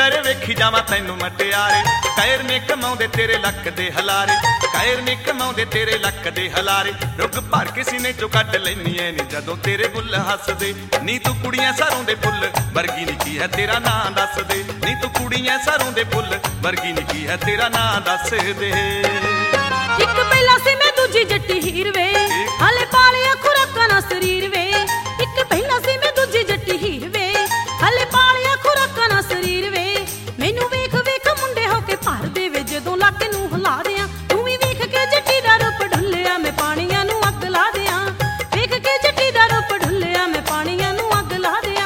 ਪੈਰੇ ਵੇਖੀ ਜਾਵਾਂ ਤੈਨੂੰ ਮਟਿਆਰੇ ਕਾਇਰ ਨੇ ਕਮਾਉਂਦੇ ਤੇਰੇ ਲੱਕ ਦੇ ਹਲਾਰੇ ਕਾਇਰ ਨੇ ਕਮਾਉਂਦੇ ਤੇਰੇ ਲੱਕ ਦੇ ਹਲਾਰੇ ਰੁੱਗ ਭਰ ਕੇ ਸੀਨੇ ਚੋਂ ਕੱਢ ਲੈਨੀ ਐ ਨੀ ਜਦੋਂ ਤੇਰੇ ਬੁੱਲ ਹੱਸਦੇ ਨੀ ਤੂੰ ਕੁੜੀਆਂ ਸਰੋਂ ਦੇ ਫੁੱਲ ਵਰਗੀ ਨੀ ਕੀ ਹੈ ਤੇਰਾ ਨਾਂ ਦੱਸ ਦੇ ਨੀ ਤੂੰ ਕੁੜੀਆਂ ਸਰੋਂ ਦੇ ਫੁੱਲ ਵਰਗੀ ਨੀ ਕੀ ਹੈ ਤੇਰਾ ਨਾਂ ਦੱਸ ਦੇ ਇੱਕ ਪਹਿਲਾਂ ਸੀ ਮੈਂ ਦੂਜੀ ਜੱਟੀ ਹੀਰ ਵੇ ਹਾਲੇ ਪਾਲਿਆ ਖੁਰਾਕਾਂ ਨਾਲ ਸਰੀਰ ਵੇ ਇੱਕ ਪਹਿਲਾਂ ਸੀ ਮੈਂ ਦੂਜੀ ਜੱਟੀ ਹੀਰ ਵੇ ਹਾਲੇ ਪਾਲਿਆ ਖੁਰਾਕਾਂ ਨਾਲ ਸਰੀਰ ਵੇ ਮੈਨੂੰ ਵੇਖ ਵੇਖ ਮੁੰਡੇ ਹੋ ਕੇ ਭਰਦੇ ਵੇ ਜਦੋਂ ਲੱਕ ਨੂੰ ਹਿਲਾ ਦਿਆਂ ਤੂੰ ਵੀ ਵੇਖ ਕੇ ਜੱਟੀ ਦਾ ਰੂਪ ਢੁੱਲਿਆ ਮੈਂ ਪਾਣੀਆਂ ਨੂੰ ਅੱਗ ਲਾ ਦਿਆਂ ਵੇਖ ਕੇ ਜੱਟੀ ਦਾ ਰੂਪ ਢੁੱਲਿਆ ਮੈਂ ਪਾਣੀਆਂ ਨੂੰ ਅੱਗ ਲਾ ਦਿਆਂ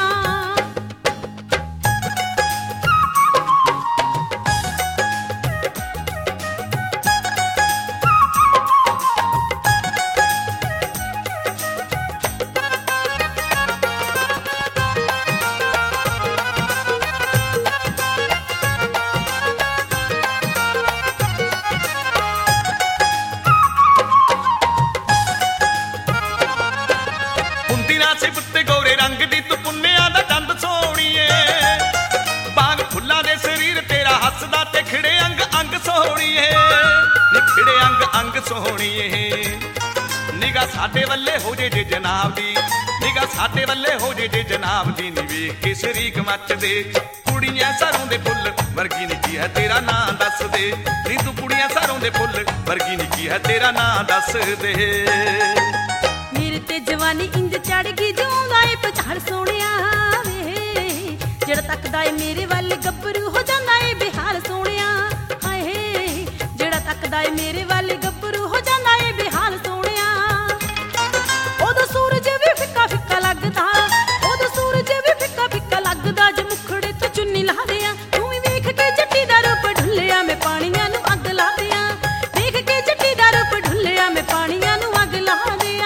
ਸਿਫਤ ਗੋਰੇ ਰੰਗ ਦੀ ਤੂੰ ਪੁੰਨਿਆਂ ਦਾ ਦੰਦ ਸੋਹਣੀਏ ਬਾਗ ਫੁੱਲਾਂ ਦੇ ਸਰੀਰ ਤੇਰਾ ਹੱਸਦਾ ਤੇ ਖਿੜੇ ਅੰਗ ਅੰਗ ਸੋਹਣੀਏ ਨਿਖੜੇ ਅੰਗ ਅੰਗ ਸੋਹਣੀਏ ਨਿਗਾ ਸਾਡੇ ਵੱਲੇ ਹੋ ਜੇ ਜਨਾਬ ਦੀ ਨਿਗਾ ਸਾਡੇ ਵੱਲੇ ਹੋ ਜੇ ਜਨਾਬ ਦੀ ਨੀ ਵੇਖ ਕੇ ਸ਼ਰੀਕ ਮੱਚਦੇ ਕੁੜੀਆਂ ਸਰੋਂ ਦੇ ਫੁੱਲ ਵਰਗੀ ਨੀ ਕੀ ਹੈ ਤੇਰਾ ਨਾਂ ਦੱਸ ਦੇ ਨੀ ਤੂੰ ਕੁੜੀਆਂ ਸਰੋਂ ਦੇ ਫੁੱਲ ਵਰਗੀ ਨੀ ਕੀ ਹੈ ਤੇਰਾ ਨਾਂ ਦੱਸ ਦੇ ਮੇਰੇ ਤੇ ਜਵਾਨੀ ਇੰਜ ਚੜ ਗਈ ਜਿਉਂਦਾ ਏ ਪਛਾੜ ਸੋਹਣਿਆ ਵੇ ਜਿਹੜਾ ਤੱਕਦਾ ਏ ਮੇਰੇ ਵੱਲ ਗੱਭਰੂ ਹੋ ਜਾਂਦਾ ਏ ਬਿਹਾਰ ਸੋਹਣਿਆ ਹਾਏ ਜਿਹੜਾ ਤੱਕਦਾ ਏ ਮੇਰੇ ਵੱਲ ਗੱਭਰੂ ਹੋ ਜਾਂਦਾ ਏ ਬਿਹਾਰ ਸੋਹਣਿਆ ਉਦੋਂ ਸੂਰਜ ਵੀ ਫਿੱਕਾ ਫਿੱਕਾ ਲੱਗਦਾ ਉਦੋਂ ਸੂਰਜ ਵੀ ਫਿੱਕਾ ਫਿੱਕਾ ਲੱਗਦਾ ਜੇ ਮੁਖੜੇ ਤੋਂ ਚੁੰਨੀ ਲਾ ਦਿਆਂ ਤੂੰ ਵੀ ਵੇਖ ਕੇ ਜੱਟੀ ਦਾ ਰੂਪ ਢੁੱਲਿਆ ਮੈਂ ਪਾਣੀਆਂ ਨੂੰ ਅੱਗ ਲਾ ਦਿਆਂ ਵੇਖ ਕੇ ਜੱਟੀ ਦਾ ਰੂਪ ਢੁੱਲਿਆ ਮੈਂ ਪਾਣੀਆਂ ਨੂੰ ਅੱਗ ਲਾ ਦਿਆਂ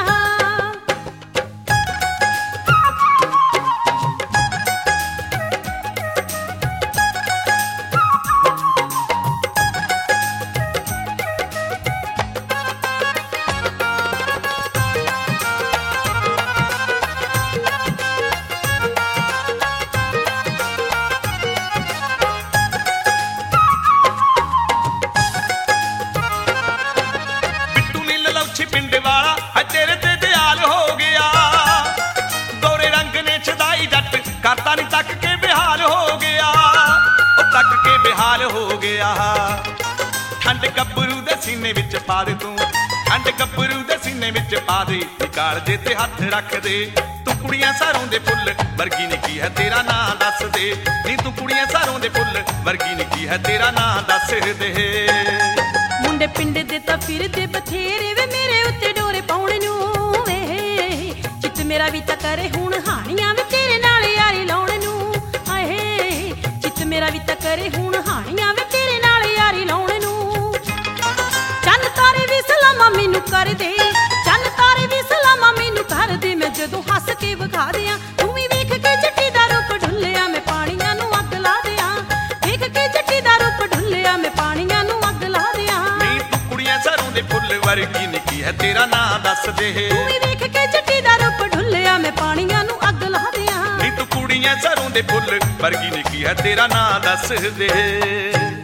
ਪਿੰਡ ਵਾਲਾ ਹੈ ਤੇਰੇ ਤੇ ਦਿਆਲ ਹੋ ਗਿਆ ਗੋਰੇ ਰੰਗ ਨੇ ਛਦਾਈ ਜੱਟ ਕਰਤਾ ਨੀ ਤੱਕ ਕੇ ਬਿਹਾਲ ਹੋ ਗਿਆ ਉਹ ਤੱਕ ਕੇ ਬਿਹਾਲ ਹੋ ਗਿਆ ਠੰਡ ਗੱਭਰੂ ਦੇ ਸੀਨੇ ਵਿੱਚ ਪਾ ਦੇ ਤੂੰ ਠੰਡ ਗੱਭਰੂ ਦੇ ਸੀਨੇ ਵਿੱਚ ਪਾ ਦੇ ਨਿਕਾਲ ਦੇ ਤੇ ਹੱਥ ਰੱਖ ਦੇ ਤੂੰ ਕੁੜੀਆਂ ਸਰੋਂ ਦੇ ਫੁੱਲ ਵਰਗੀ ਨੀ ਕੀ ਹੈ ਤੇਰਾ ਨਾਂ ਦੱਸ ਦੇ ਨੀ ਤੂੰ ਕੁੜੀਆਂ ਸਰੋਂ ਦੇ ਫੁੱਲ ਵਰਗੀ ਨੀ ਕੀ ਹੈ ਤੇਰਾ ਨਾਂ ਦੱਸ ਦੇ ਮੁੰਡੇ ਪਿੰਡ ਦੇ ਤਾਂ ਫਿਰਦੇ ਬਥੇਰੇ ਵੇ ਮੇਰੇ ਉੱਤੇ ਡੋਰੇ ਪਾਉਣ ਨੂੰ ਵੇ ਚਿੱਤ ਮੇਰਾ ਵੀ ਤਾਂ ਕਰੇ ਹੁਣ ਹਾਣੀਆਂ ਵੇ ਤੇਰੇ ਨਾਲ ਯਾਰੀ ਲਾਉਣ ਨੂੰ ਹਾਏ ਚਿੱਤ ਮੇਰਾ ਵੀ ਤਾਂ ਕਰੇ ਹੁਣ ਹਾਣੀਆਂ ਵੇ ਤੇਰੇ ਨਾਲ ਯਾਰੀ ਲਾਉਣ ਨੂੰ ਚੰਨ ਤਾਰੇ ਵੀ ਸਲਾਮਾਂ ਮੈਨੂੰ ਕਰ ਦੇ ਚੰਨ ਤਾਰੇ ਵੀ ਸਲਾਮਾਂ ਮੈਨੂੰ ਕਰ ਦੇ ਮੈਂ ਜਦੋਂ ਹੱਸ ਕੇ ਵਿਖਾ ਦਿਆਂ ਤੂੰ ਵੀ ਵੇਖ ਕੇ ਜੱਟੀ ਦਾ ਰੂਪ ਢੁੱਲਿਆ ਮੈਂ ਪਾਣੀਆਂ ਨੂੰ ਅੱਗ ਲਾ ਦਿਆਂ ਵੇਖ ਕੇ ਜੱਟੀ ਦਾ ਰੂਪ ਢੁੱਲਿਆ ਮੈਂ ਪਾਣੀਆਂ ਨੂੰ ਅੱਗ ਲਾ ਦਿਆਂ ਸਰੋਂ ਦੇ ਫੁੱਲ ਵਰਗੀ ਨੀ ਕੀ ਹੈ ਤੇਰਾ ਨਾਂ ਦੱਸ ਦੇ ਤੂੰ ਵੀ ਵੇਖ ਕੇ ਜੱਟੀ ਦਾ ਰੂਪ ਢੁੱਲਿਆ ਮੈਂ ਪਾਣੀਆਂ ਨੂੰ ਅੱਗ ਲਾ ਦਿਆਂ ਨੀ ਤੂੰ ਕੁੜੀਆਂ ਸਰੋਂ ਦੇ ਫੁੱਲ ਵਰਗੀ ਨੀ ਕੀ ਹੈ ਤੇਰਾ ਨਾਂ ਦੱਸ ਦੇ